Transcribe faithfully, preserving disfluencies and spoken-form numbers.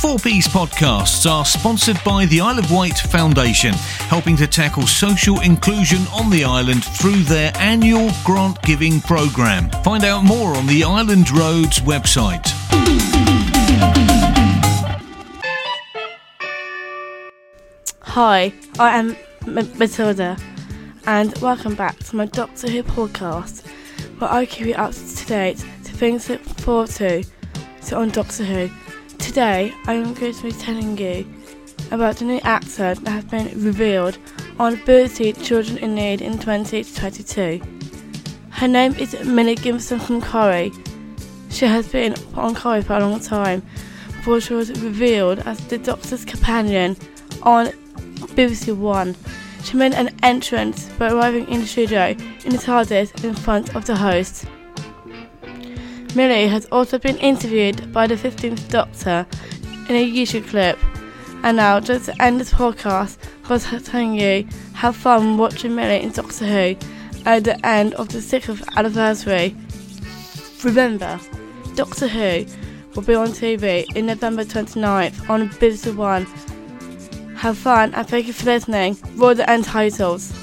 four Ps podcasts are sponsored by the Isle of Wight Foundation, helping to tackle social inclusion on the island through their annual grant giving programme. Find out more on the Island Roads website. Hi, I am M- Matilda, and welcome back to my Doctor Who podcast, where I keep you up to date to things to look forward to, so on Doctor Who. Today, I am going to be telling you about the new actor that has been revealed on B B C Children in Need in twenty twenty-two. Her name is Millie Gibson from Corrie. She has been on Corrie for a long time before she was revealed as the Doctor's companion on B B C One. She made an entrance by arriving in the studio in the TARDIS in front of the host. Millie has also been interviewed by the fifteenth Doctor in a YouTube clip. And now, just to end this podcast, I was telling you have fun watching Millie in Doctor Who at the end of the sixtieth anniversary. Remember, Doctor Who will be on T V in November twenty-ninth on B B C One. Have fun and thank you for listening. Roll the end titles.